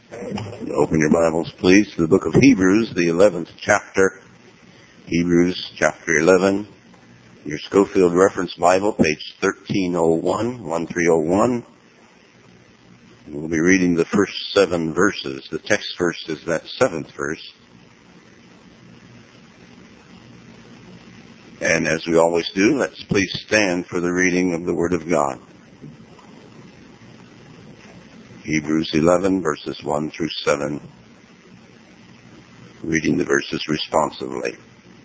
Open your Bibles, please, to the book of Hebrews, the 11th chapter. Hebrews chapter 11. Your Schofield Reference Bible, page 1301. We'll be reading the first 7 verses. The text verse is that 7th verse. And as we always do, let's please stand for the reading of the Word of God. Hebrews 11, verses 1 through 7. Reading the verses responsively.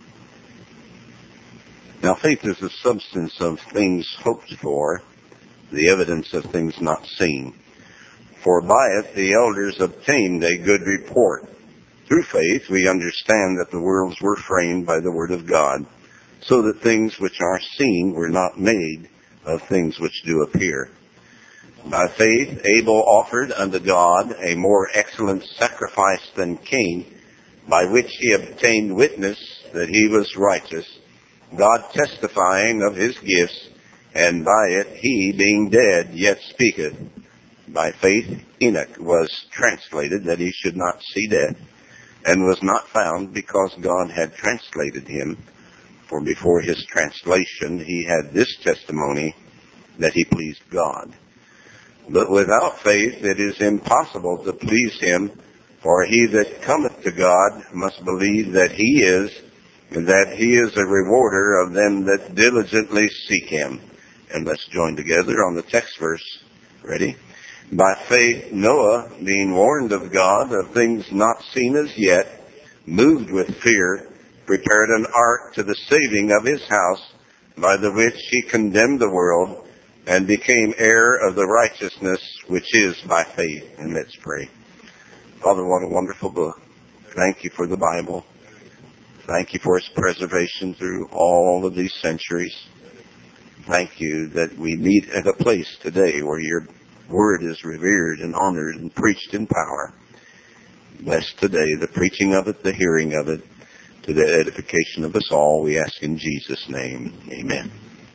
Now faith is the substance of things hoped for, the evidence of things not seen. For by it the elders obtained a good report. Through faith we understand that the worlds were framed by the word of God, so that things which are seen were not made of things which do appear. By faith Abel offered unto God a more excellent sacrifice than Cain, by which he obtained witness that he was righteous, God testifying of his gifts, and by it he, being dead, yet speaketh. By faith Enoch was translated that he should not see death, and was not found because God had translated him. For before his translation he had this testimony, that he pleased God. But without faith it is impossible to please him, for he that cometh to God must believe that he is, and that he is a rewarder of them that diligently seek him. And let's join together on the text verse. Ready? By faith Noah, being warned of God of things not seen as yet, moved with fear, prepared an ark to the saving of his house, by the which he condemned the world, and became heir of the righteousness which is by faith. And let's pray. Father, what a wonderful book. Thank you for the Bible. Thank you for its preservation through all of these centuries. Thank you that we meet at a place today where your word is revered and honored and preached in power. Bless today the preaching of it, the hearing of it, to the edification of us all, we ask in Jesus' name. Amen.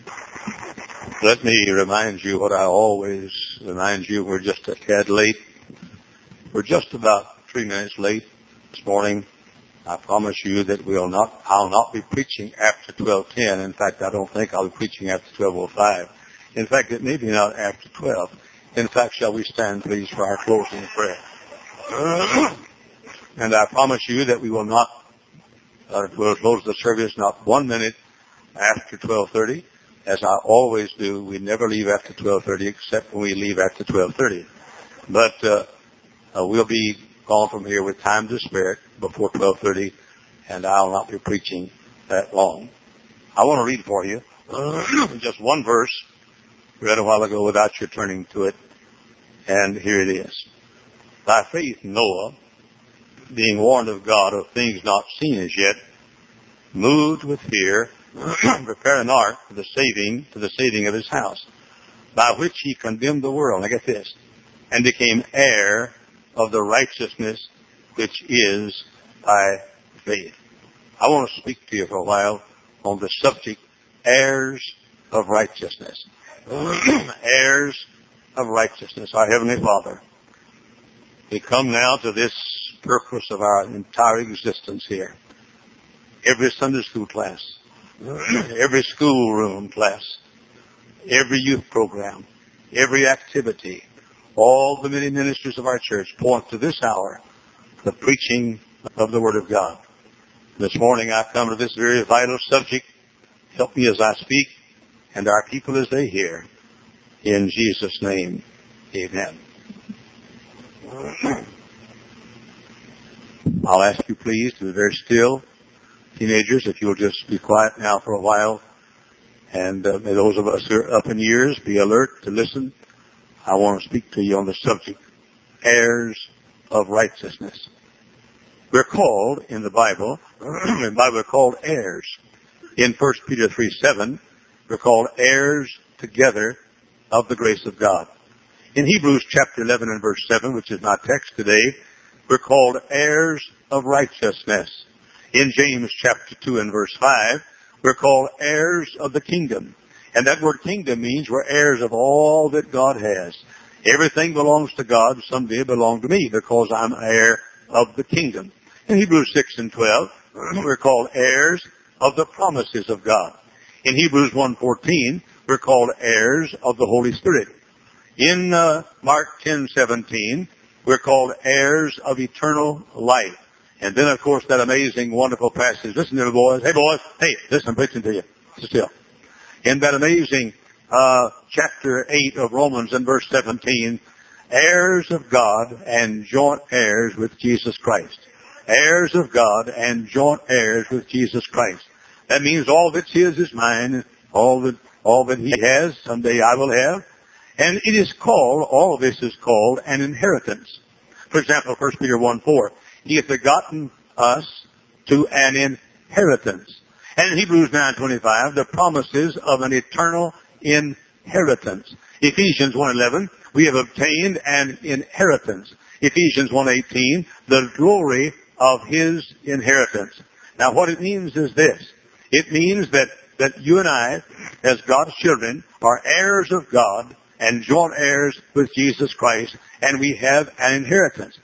Let me remind you what I always remind you. We're just a tad late. We're just about 3 minutes late this morning. I promise you that I'll not be preaching after 12:10. In fact, I don't think I'll be preaching after 12:05. In fact, it may be not after 12. In fact, shall we stand, please, for our closing prayer? And I promise you that we will not, we'll close the service not 1 minute after 12:30. As I always do, we never leave after 12:30 except when we leave after 12:30. But we'll be gone from here with time to spare before 12:30, and I'll not be preaching that long. I want to read for you just one verse read a while ago without your turning to it, and here it is. By faith Noah, being warned of God of things not seen as yet, moved with fear, prepared an ark to the saving of his house, by which he condemned the world. Now get this, and became heir of the righteousness which is by faith. I want to speak to you for a while on the subject, heirs of righteousness. Heirs of righteousness. Our Heavenly Father, we come now to this purpose of our entire existence here. Every Sunday school class, every schoolroom class, every youth program, every activity, all the many ministers of our church point to this hour, the preaching of the Word of God. This morning I come to this very vital subject. Help me as I speak, and our people as they hear. In Jesus' name, amen. I'll ask you please to be very still. Teenagers, if you'll just be quiet now for a while. And may those of us who are up in years be alert to listen. I want to speak to you on the subject, heirs of righteousness. We're called in the Bible, we're called heirs. In 1 Peter 3:7, we're called heirs together of the grace of God. In Hebrews chapter 11 and verse 7, which is my text today, we're called heirs of righteousness. In James chapter 2 and verse 5, we're called heirs of the kingdom. And that word kingdom means we're heirs of all that God has. Everything belongs to God someday belong to me because I'm heir of the kingdom. In Hebrews 6 and 12, we're called heirs of the promises of God. In Hebrews 1:14, we're called heirs of the Holy Spirit. In Mark 10:17, we're called heirs of eternal life. And then, of course, that amazing, wonderful passage. Listen to me, boys. Hey, boys. Hey, listen, I'm preaching to you. Sit still. In that amazing chapter 8 of Romans and verse 17, heirs of God and joint heirs with Jesus Christ. Heirs of God and joint heirs with Jesus Christ. That means all that's his is mine. All that he has, someday I will have. And it is called, all of this is called an inheritance. For example, 1 Peter 1:4, he hath begotten us to an inheritance. And in Hebrews 9:25, the promises of an eternal inheritance. Ephesians 1:11, we have obtained an inheritance. Ephesians 1:18, the glory of his inheritance. Now what it means is this. It means that you and I, as God's children, are heirs of God and joint heirs with Jesus Christ, and we have an inheritance.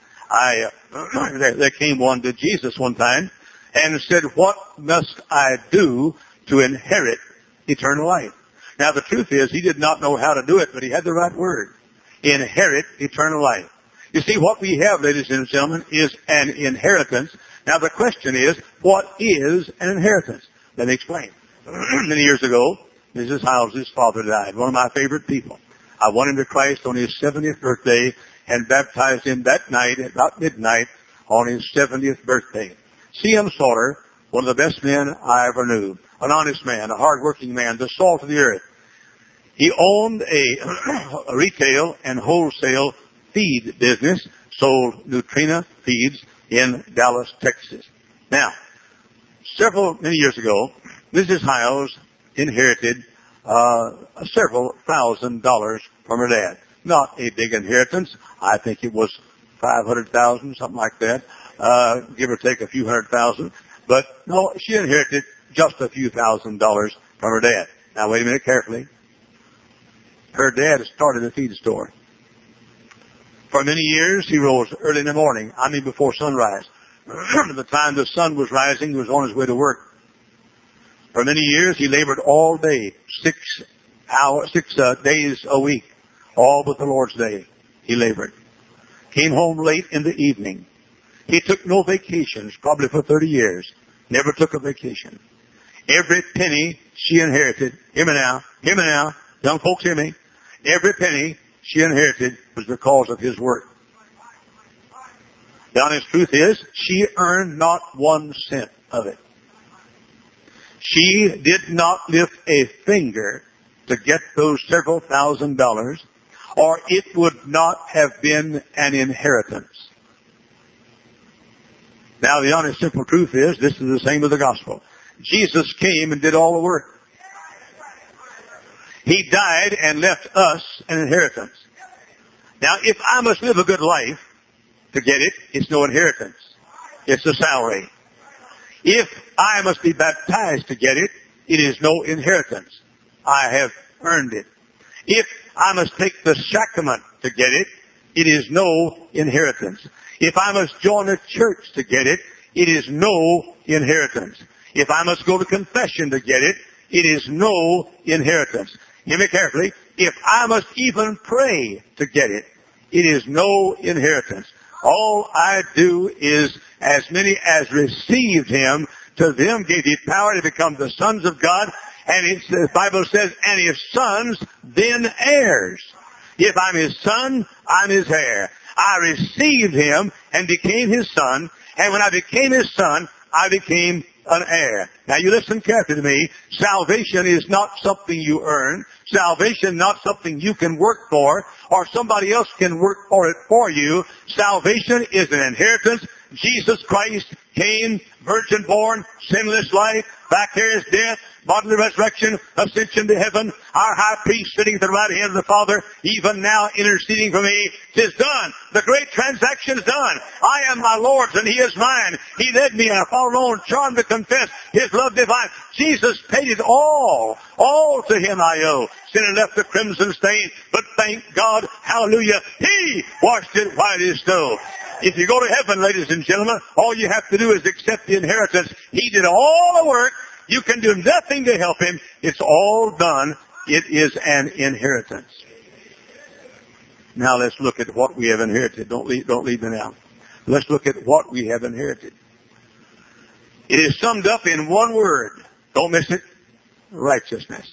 There came one to Jesus one time and said, what must I do to inherit eternal life? Now the truth is, he did not know how to do it, but he had the right word. Inherit eternal life. You see, what we have, ladies and gentlemen, is an inheritance. Now the question is, what is an inheritance? Let me explain. Many years ago, Mrs. House's father died, one of my favorite people. I won him to Christ on his 70th birthday and baptized him that night at about midnight on his 70th birthday. C.M. Salter, one of the best men I ever knew, an honest man, a hard-working man, the salt of the earth. He owned a retail and wholesale feed business, sold Nutrena feeds in Dallas, Texas. Now, many years ago, Mrs. Hiles inherited several $1,000s from her dad. Not a big inheritance. I think it was $500,000, something like that, give or take a few $100,000. But no, she inherited just a few $1,000s from her dad. Now wait a minute carefully. Her dad started a feed store. For many years, he rose early in the morning, before sunrise. By the time the sun was rising, he was on his way to work. For many years, he labored all day, 6 days a week, all but the Lord's Day. He labored. Came home late in the evening. He took no vacations, probably for 30 years. Never took a vacation. Every penny she inherited, hear me now, young folks hear me, every penny she inherited was because of his work. The honest truth is, she earned not 1 cent of it. She did not lift a finger to get those several $1,000s, or it would not have been an inheritance. Now, the honest, simple truth is, this is the same with the gospel. Jesus came and did all the work. He died and left us an inheritance. Now, if I must live a good life to get it, it's no inheritance. It's a salary. If I must be baptized to get it, it is no inheritance. I have earned it. If I must take the sacrament to get it, it is no inheritance. If I must join a church to get it, it is no inheritance. If I must go to confession to get it, it is no inheritance. Hear me carefully. If I must even pray to get it, it is no inheritance. All I do is, as many as received him, to them gave he power to become the sons of God. And the Bible says, and his sons, then heirs. If I'm his son, I'm his heir. I received him and became his son. And when I became his son, I became an heir. Now you listen carefully to me. Salvation is not something you earn. Salvation not something you can work for, or somebody else can work for it for you. Salvation is an inheritance. Jesus Christ came, virgin born, sinless life, vicarious death, bodily resurrection, ascension to heaven, our high priest sitting at the right hand of the Father, even now interceding for me. 'Tis done. The great transaction is done. I am my Lord's and he is mine. He led me and I followed on, charmed to confess his love divine. Jesus paid it all. All to him I owe. sin and left the crimson stain. But thank God, hallelujah, He washed it white as snow. If you go to heaven, ladies and gentlemen, all you have to do is accept the inheritance. He did all the work. You can do nothing to help Him. It's all done. It is an inheritance. Now let's look at what we have inherited. Don't leave me now. Let's look at what we have inherited. It is summed up in one word. Don't miss it. Righteousness.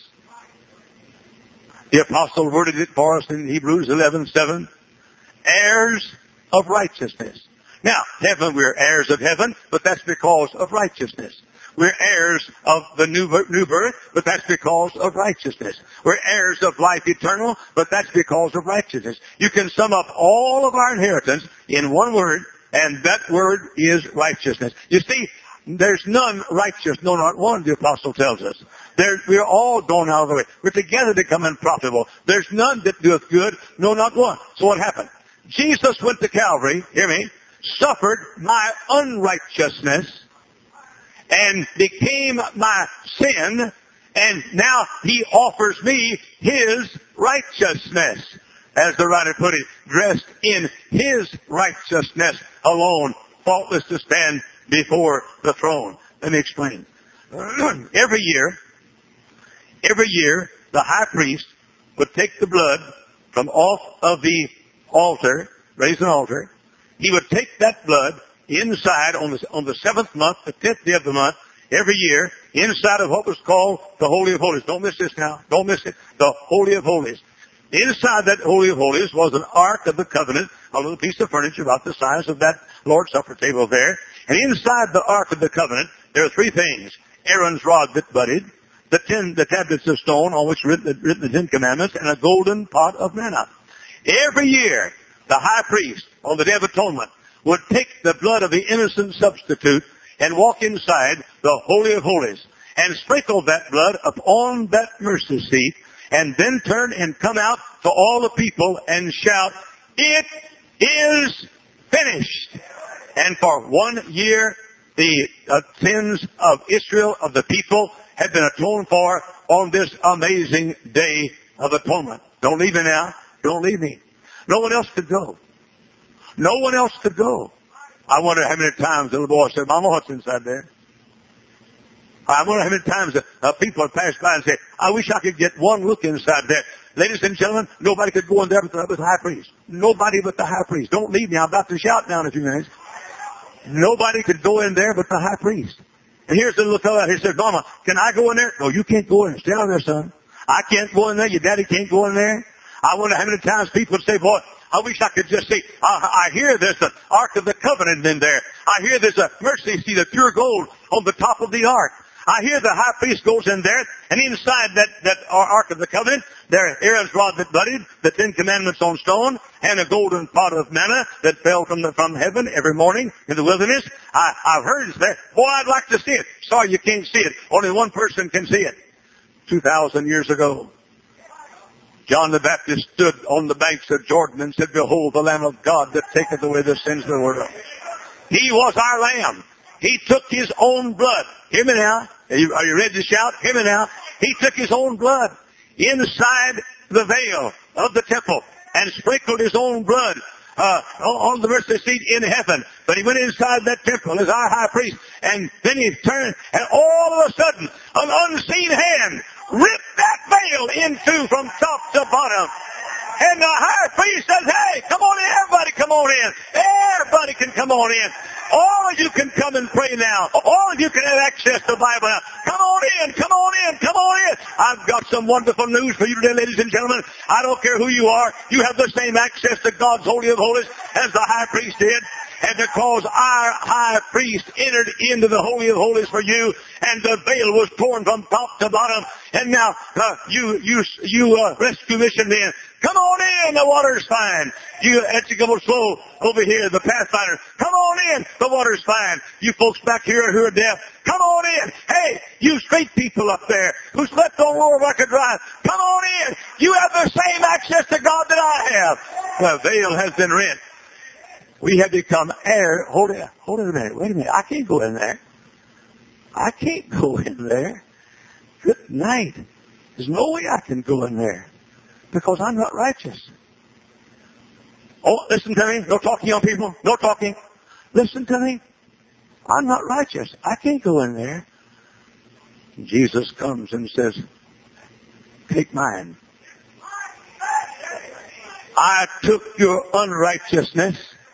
The apostle worded it for us in Hebrews 11:7. Heirs of righteousness. Now, heaven, we're heirs of heaven, but that's because of righteousness. We're heirs of the new birth, but that's because of righteousness. We're heirs of life eternal, but that's because of righteousness. You can sum up all of our inheritance in one word, and that word is righteousness. You see, there's none righteous, no, not one, the apostle tells us. We're all going out of the way. We're together to become unprofitable. There's none that doeth good, no, not one. So what happened? Jesus went to Calvary, hear me, suffered my unrighteousness, and became my sin, and now He offers me His righteousness. As the writer put it, dressed in His righteousness alone, faultless to stand before the throne. Let me explain. Every year, the high priest would take the blood from off of the altar, raise an altar. He would take that blood inside on the 7th month, the 10th day of the month, every year, inside of what was called the Holy of Holies. Don't miss this now. Don't miss it. The Holy of Holies. Inside that Holy of Holies was an Ark of the Covenant, a little piece of furniture about the size of that Lord's Supper table there. And inside the Ark of the Covenant, there are three things. Aaron's rod that budded, the tablets of stone on which written the Ten Commandments, and a golden pot of manna. Every year, the high priest, on the Day of Atonement, would take the blood of the innocent substitute and walk inside the Holy of Holies and sprinkle that blood upon that mercy seat, and then turn and come out to all the people and shout, "It is finished." And for 1 year, the sins of Israel, of the people, had been atoned for on this amazing Day of Atonement. Don't leave me now. Don't leave me. No one else could go. No one else could go. I wonder how many times the little boy said, "Mama, what's inside there?" I wonder how many times people have passed by and said, "I wish I could get one look inside there." Ladies and gentlemen, nobody could go in there but the high priest. Nobody but the high priest. Don't leave me. I'm about to shout now in a few minutes. Nobody could go in there but the high priest. And here's the little fellow out here. He said, "Mama, can I go in there?" "No, you can't go in there. Stay out there, son." "I can't go in there. Your daddy can't go in there." I wonder how many times people would say, "Boy, I wish I could just see. I hear there's an Ark of the Covenant in there. I hear there's a mercy seat of pure gold on the top of the Ark. I hear the high priest goes in there, and inside that Ark of the Covenant, there Aaron's rod that budded, the Ten Commandments on stone, and a golden pot of manna that fell from heaven every morning in the wilderness. I've heard it's there. Boy, I'd like to see it. Sorry, you can't see it. Only one person can see it. 2,000 years ago, John the Baptist stood on the banks of Jordan and said, "Behold, the Lamb of God that taketh away the sins of the world." He was our Lamb. He took His own blood. Hear me now. Are you ready to shout? Hear me now. He took His own blood inside the veil of the temple and sprinkled His own blood on the mercy seat in heaven. But He went inside that temple as our high priest, and then He turned, and all of a sudden, an unseen hand ripped that veil in two from top to bottom. And the high priest says, "Hey, come on in, everybody come on in. Everybody can come on in. All of you can come and pray now. All of you can have access to the Bible now. Come on in, come on in, come on in." I've got some wonderful news for you today, ladies and gentlemen. I don't care who you are. You have the same access to God's Holy of Holies as the high priest did. And because our high priest entered into the Holy of Holies for you, and the veil was torn from top to bottom, and now you rescue mission men, come on in, the water's fine. You go slow over here, the Pathfinder, come on in, the water's fine. You folks back here who are deaf, come on in. Hey, you straight people up there who slept on Lower Bucket Drive, come on in. You have the same access to God that I have. The veil has been rent. We have become heirs. Hold it a minute. Wait a minute. I can't go in there. I can't go in there. Good night. There's no way I can go in there because I'm not righteous. Oh, listen to me. No talking, young people. No talking. Listen to me. I'm not righteous. I can't go in there. Jesus comes and says, take mine. I took your unrighteousness.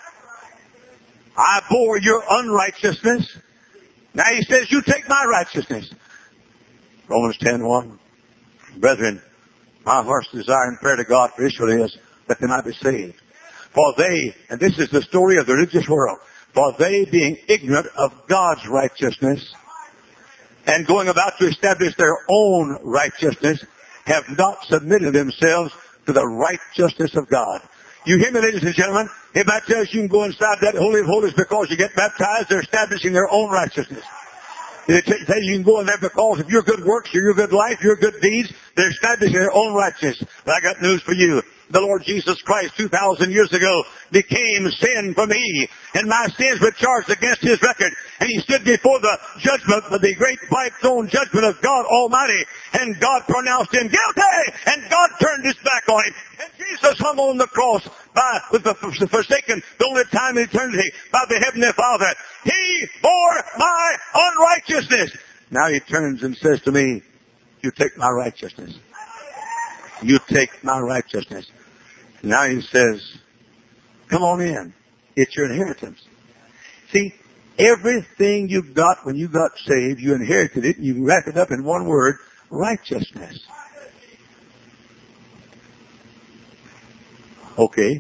I bore your unrighteousness. Now he says, you take my righteousness. Romans 10:1. Brethren, my heart's desire and prayer to God for Israel is that they might be saved. For they, and this is the story of the religious world, for they being ignorant of God's righteousness and going about to establish their own righteousness, have not submitted themselves to the righteousness of God. You hear me, ladies and gentlemen? If that tells you can go inside that Holy of Holies because you get baptized, they're establishing their own righteousness. If it tells you can go in there because of your good works, your good life, your good deeds, they're establishing their own righteousness. But I got news for you. The Lord Jesus Christ 2,000 years ago became sin for me, and my sins were charged against his record. And he stood before the judgment, the great white throne judgment of God Almighty, and God pronounced him guilty, and God turned his back on him. And Jesus hung on the cross with the forsaken, the only time in eternity, by the Heavenly Father. He bore my unrighteousness. Now he turns and says to me, you take my righteousness. You take my righteousness. Now he says, come on in. It's your inheritance. See, everything you got when you got saved, you inherited it, and you wrap it up in one word, righteousness. Okay.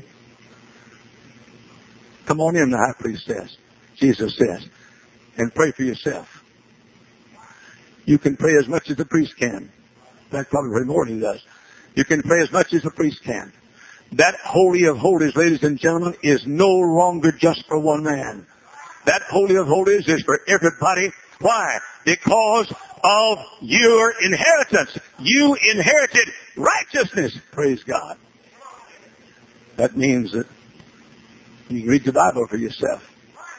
Come on in, the high priest says. Jesus says. And pray for yourself. You can pray as much as the priest can. In fact, probably more than he does. You can pray as much as the priest can. That Holy of Holies, ladies and gentlemen, is no longer just for one man. That Holy of Holies is for everybody. Why? Because of your inheritance. You inherited righteousness. Praise God. That means that you can read the Bible for yourself.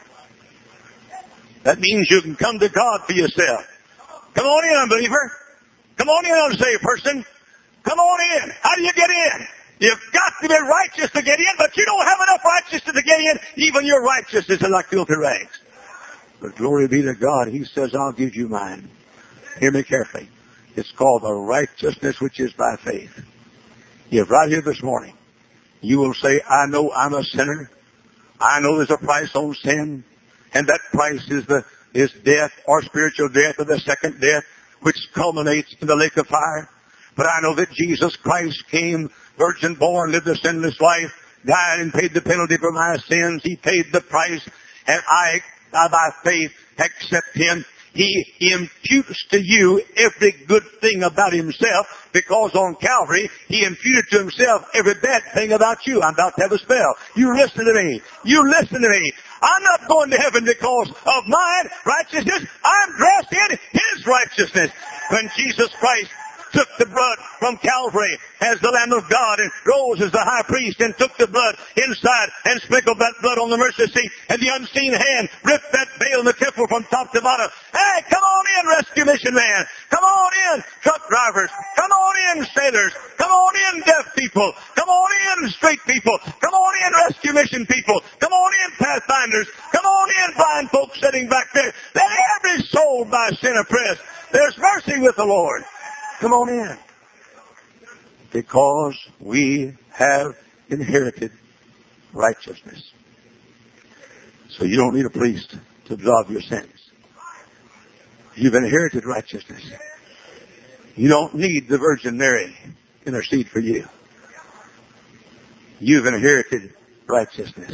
That means you can come to God for yourself. Come on in, unbeliever. Come on in, unsaved person. Come on in. How do you get in? You've got to be righteous to get in, but you don't have enough righteousness to get in. Even your righteousness is like filthy rags. But glory be to God, he says, I'll give you mine. Hear me carefully. It's called the righteousness which is by faith. If right here this morning, you will say, I know I'm a sinner. I know there's a price on sin. And that price is death, or spiritual death, or the second death, which culminates in the lake of fire. But I know that Jesus Christ came, virgin born, lived a sinless life, died and paid the penalty for my sins. He paid the price, and I by faith accept him. He imputes to you every good thing about himself, because on Calvary, he imputed to himself every bad thing about you. I'm about to have a spell. You listen to me. You listen to me. I'm not going to heaven because of my righteousness. I'm dressed in his righteousness. When Jesus Christ took the blood from Calvary as the Lamb of God and rose as the high priest and took the blood inside and sprinkled that blood on the mercy seat, and the unseen hand ripped that veil in the temple from top to bottom. Hey, come on in, rescue mission man. Come on in, truck drivers. Come on in, sailors. Come on in, deaf people. Come on in, straight people. Come on in, rescue mission people. Come on in, pathfinders. Come on in, blind folks sitting back there. Let every soul by sin oppressed. There's mercy with the Lord. Come on in. Because we have inherited righteousness. So you don't need a priest to absolve your sins. You've inherited righteousness. You don't need the Virgin Mary to intercede for you. You've inherited righteousness.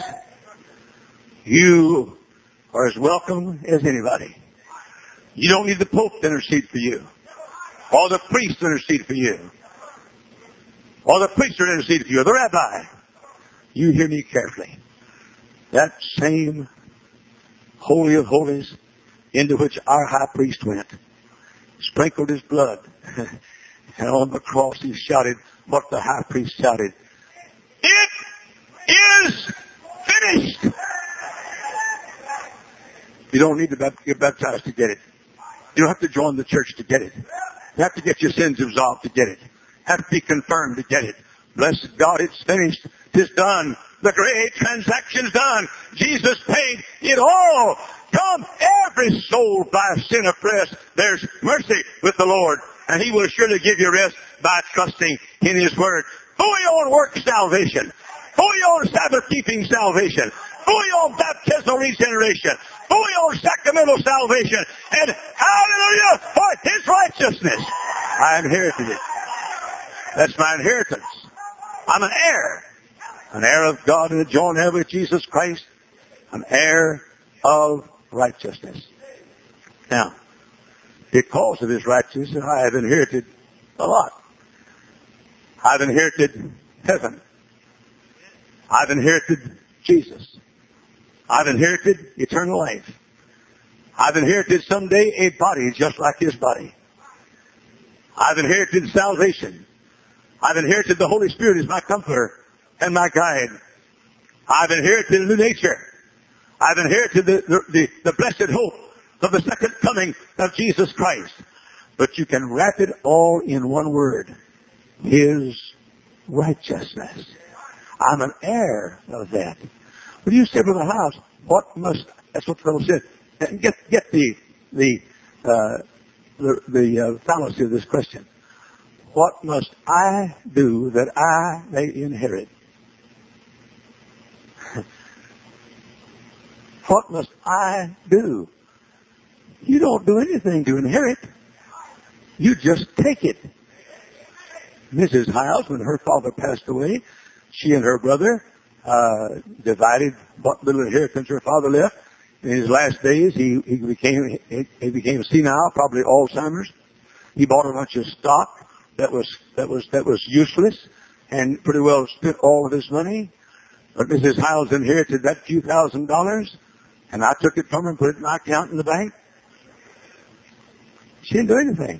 You are as welcome as anybody. You don't need the Pope to intercede for you, or the priest to intercede for you, or the preacher to intercede for you, or the rabbi. You hear me carefully. That same Holy of Holies into which our high priest went, sprinkled his blood, and on the cross he shouted what the high priest shouted: "It is finished!" You don't need to get baptized to get it. You don't have to join the church to get it. You have to get your sins absolved to get it. Have to be confirmed to get it. Bless God, it's finished. It's done. The great transaction's done. Jesus paid it all. Come, every soul by sin oppressed, there's mercy with the Lord, and He will surely give you rest by trusting in His Word. For your work salvation, for your Sabbath-keeping salvation, for your baptismal regeneration, for your sacramental salvation, and hallelujah, for His righteousness. I inherited it. That's my inheritance. I'm an heir of God and a joint heir with Jesus Christ, an heir of righteousness. Now, because of His righteousness, I have inherited a lot. I've inherited heaven. I've inherited Jesus. I've inherited eternal life. I've inherited someday a body just like His body. I've inherited salvation. I've inherited the Holy Spirit as my comforter and my guide. I've inherited a new nature. I've inherited the blessed hope of the second coming of Jesus Christ. But you can wrap it all in one word. His righteousness. I'm an heir of that. When you say, Brother House, that's what the fellow said. And get the fallacy of this question. What must I do that I may inherit? What must I do? You don't do anything to inherit. You just take it. Mrs. Hiles, when her father passed away, she and her brother divided what little inheritance her father left. In his last days, he became senile, probably Alzheimer's. He bought a bunch of stock that was useless and pretty well spent all of his money. But Mrs. Hiles inherited that few $1,000s, and I took it from her and put it in my account in the bank. She didn't do anything.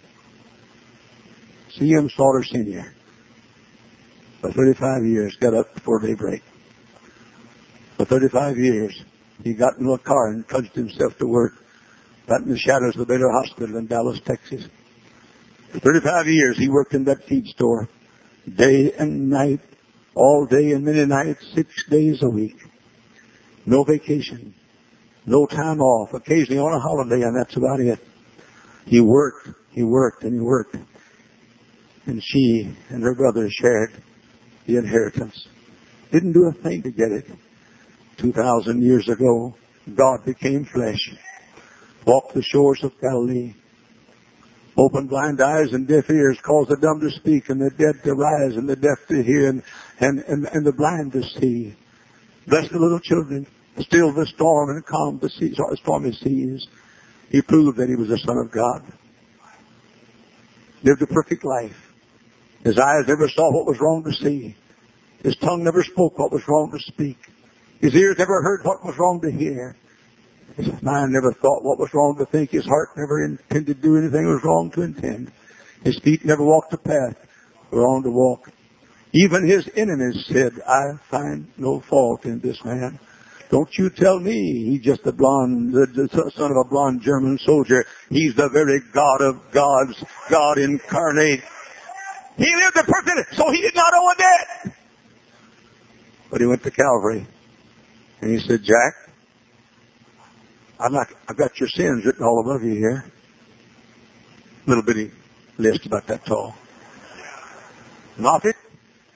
C.M. Slaughter Sr. for 35 years got up before daybreak. For 35 years, he got into a car and trudged himself to work right in the shadows of the Baylor Hospital in Dallas, Texas. For 35 years, he worked in that feed store, day and night, all day and many nights, 6 days a week. No vacation, no time off, occasionally on a holiday, and that's about it. He worked, and he worked. And she and her brother shared the inheritance. Didn't do a thing to get it. 2,000 years ago, God became flesh, walked the shores of Galilee, opened blind eyes and deaf ears, caused the dumb to speak and the dead to rise and the deaf to hear and the blind to see. Blessed the little children, stilled the storm and calmed the seas, stormy seas. He proved that He was the Son of God. Lived a perfect life. His eyes never saw what was wrong to see. His tongue never spoke what was wrong to speak. His ears never heard what was wrong to hear. His mind never thought what was wrong to think. His heart never intended to do anything that was wrong to intend. His feet never walked the path wrong to walk. Even His enemies said, I find no fault in this man. Don't you tell me he's just the son of a blonde German soldier. He's the very God of gods, God incarnate. He lived a perfect, so he did not owe a debt. But he went to Calvary, and he said, Jack, I've got your sins written all above you here. Little bitty list about that tall. Not it?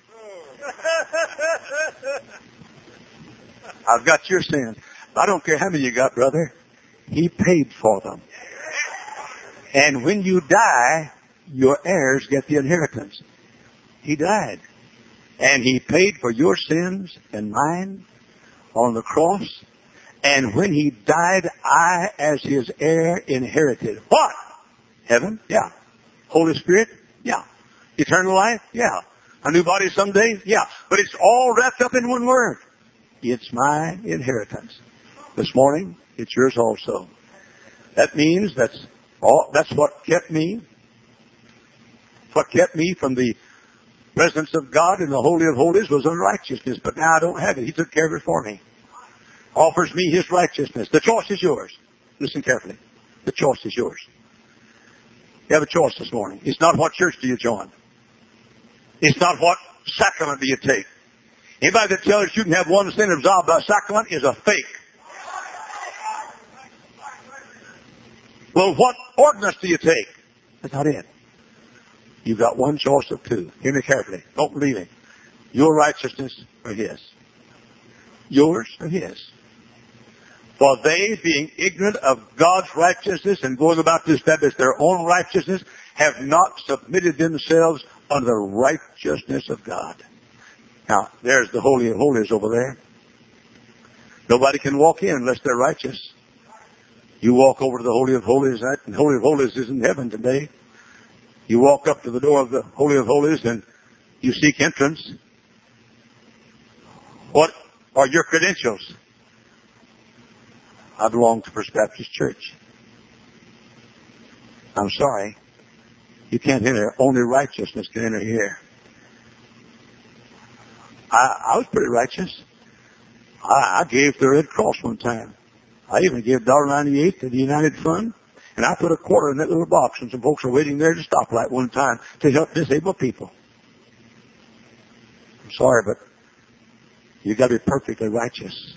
I've got your sins. I don't care how many you got, brother. He paid for them. And when you die, your heirs get the inheritance. He died. And He paid for your sins and mine on the cross. And when He died, I, as His heir, inherited what? Heaven? Yeah. Holy Spirit? Yeah. Eternal life? Yeah. A new body someday? Yeah. But it's all wrapped up in one word. It's my inheritance. This morning, it's yours also. That means that's what kept me. What kept me from the presence of God in the Holy of Holies was unrighteousness. But now I don't have it. He took care of it for me. Offers me His righteousness. The choice is yours. Listen carefully. The choice is yours. You have a choice this morning. It's not what church do you join. It's not what sacrament do you take. Anybody that tells you can have one sin absolved by sacrament is a fake. Well, what ordinance do you take? That's not it. You've got one choice of two. Hear me carefully. Don't believe me. Your righteousness or his. Yours or his. For they, being ignorant of God's righteousness and going about to establish their own righteousness, have not submitted themselves unto the righteousness of God. Now, there's the Holy of Holies over there. Nobody can walk in unless they're righteous. You walk over to the Holy of Holies, and the Holy of Holies is in heaven today. You walk up to the door of the Holy of Holies and you seek entrance. What are your credentials? I belong to First Baptist Church. I'm sorry. You can't enter. Only righteousness can enter here. I was pretty righteous. I gave to the Red Cross one time. I even gave $1.98 to the United Fund. And I put a quarter in that little box, and some folks were waiting there at a stoplight one time to help disabled people. I'm sorry, but you've got to be perfectly righteous.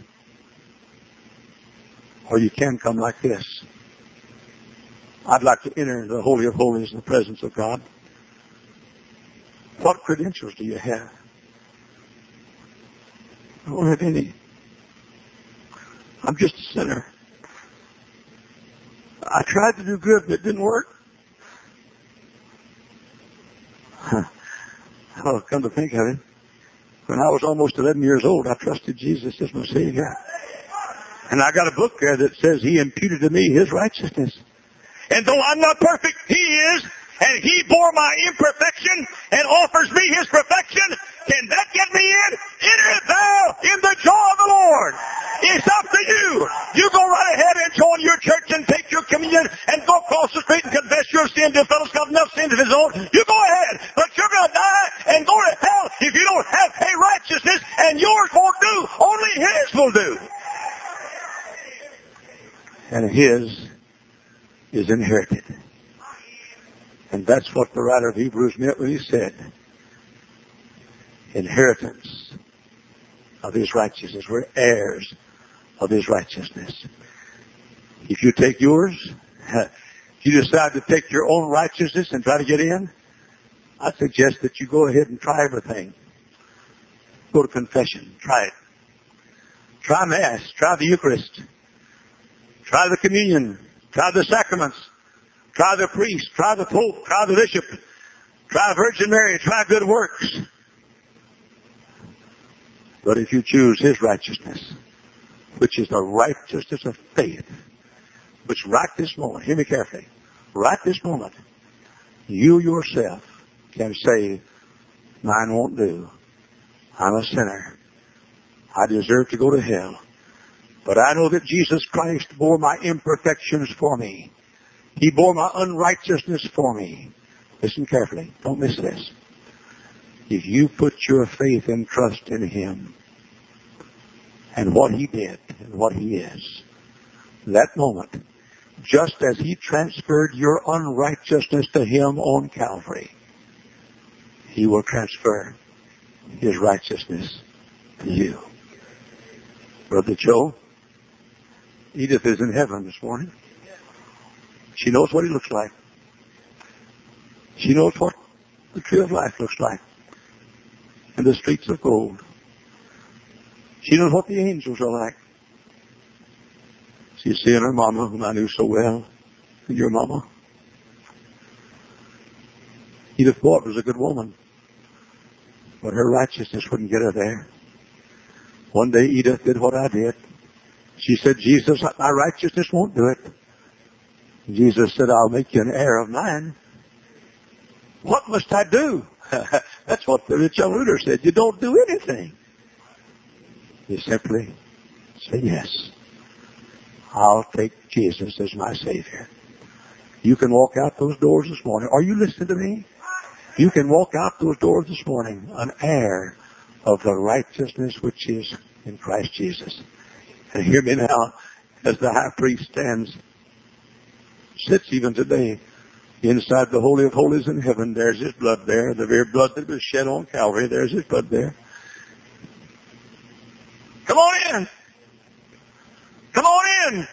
Or you can come like this. I'd like to enter the Holy of Holies in the presence of God. What credentials do you have? I don't have any. I'm just a sinner. I tried to do good, but it didn't work. Oh, come to think of it, when I was almost 11 years old, I trusted Jesus as my Savior. And I got a book there that says He imputed to me His righteousness. And though I'm not perfect, He is, and He bore my imperfection and offers me His perfection. Can that get me in? Enter thou in the joy of the Lord. It's up to you. You go right ahead and join your church and take your communion and go across the street and confess your sin to a fellow's got enough sin of his own. You go ahead. But you're going to die and go to hell if you don't have a righteousness, and yours won't do. Only His will do. And His is inherited. And that's what the writer of Hebrews meant when he said, inheritance of His righteousness. We're heirs of His righteousness. If you take yours, if you decide to take your own righteousness and try to get in, I suggest that you go ahead and try everything. Go to confession. Try it. Try Mass. Try the Eucharist. Try the communion. Try the sacraments. Try the priest. Try the Pope. Try the bishop. Try Virgin Mary. Try good works. But if you choose His righteousness, which is the righteousness of faith, which right this moment, hear me carefully, right this moment, you yourself can say, mine won't do. I'm a sinner. I deserve to go to hell. But I know that Jesus Christ bore my imperfections for me. He bore my unrighteousness for me. Listen carefully. Don't miss this. If you put your faith and trust in Him and what He did and what He is, that moment, just as He transferred your unrighteousness to Him on Calvary, He will transfer His righteousness to you. Brother Joe, Edith is in heaven this morning. She knows what He looks like. She knows what the tree of life looks like. And the streets of gold. She knows what the angels are like. She's seeing her mama, whom I knew so well, and your mama. Edith Ward was a good woman, but her righteousness wouldn't get her there. One day Edith did what I did. She said, Jesus, my righteousness won't do it. Jesus said, I'll make you an heir of mine. What must I do? That's what the rich young ruler said. You don't do anything. You simply say yes. I'll take Jesus as my Savior. You can walk out those doors this morning. Are you listening to me? You can walk out those doors this morning, an heir of the righteousness which is in Christ Jesus. And hear me now, as the high priest stands, sits even today Inside the Holy of Holies in heaven, there's His blood there. The very blood that was shed on Calvary, there's His blood there. Come on in. Come on in.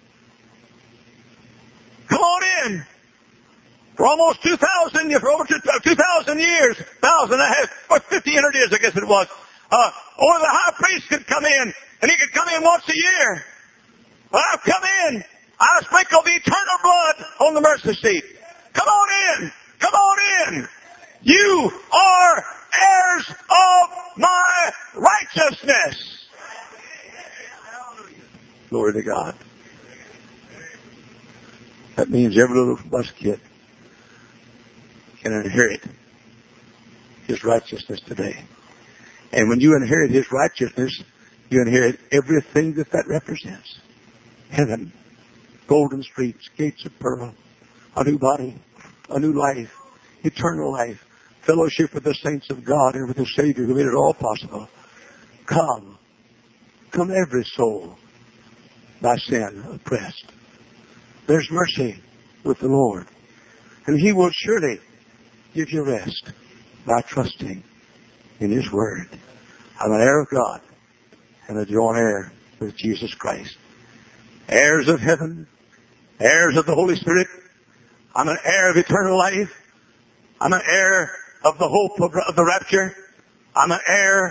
Come on in. For almost 2,000 years, 1,500 years, I guess it was. Only the high priest could come in, and he could come in once a year. Well, I've come in. I sprinkle the eternal blood on the mercy seat. Come on in. Come on in. You are heirs of my righteousness. Glory to God. That means every little bus kid can inherit His righteousness today. And when you inherit His righteousness, you inherit everything that represents. Heaven, golden streets, gates of pearl, a new body, a new life, eternal life, fellowship with the saints of God and with the Savior who made it all possible. Come every soul by sin oppressed. There's mercy with the Lord, and He will surely give you rest by trusting in His Word. I'm an heir of God and a joint heir with Jesus Christ. Heirs of heaven, heirs of the Holy Spirit. I'm an heir of eternal life. I'm an heir of the hope of the rapture. I'm an heir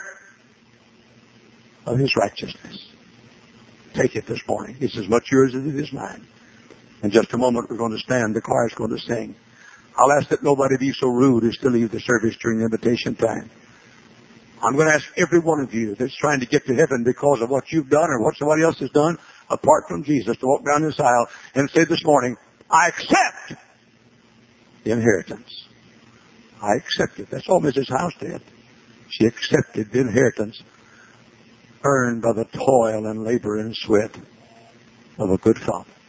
of His righteousness. Take it this morning. It's as much yours as it is mine. In just a moment, we're going to stand. The choir's going to sing. I'll ask that nobody be so rude as to leave the service during the invitation time. I'm going to ask every one of you that's trying to get to heaven because of what you've done or what somebody else has done, apart from Jesus, to walk down this aisle and say this morning, I accept the inheritance. I accept it. That's all Mrs. House did. She accepted the inheritance earned by the toil and labor and sweat of a good father.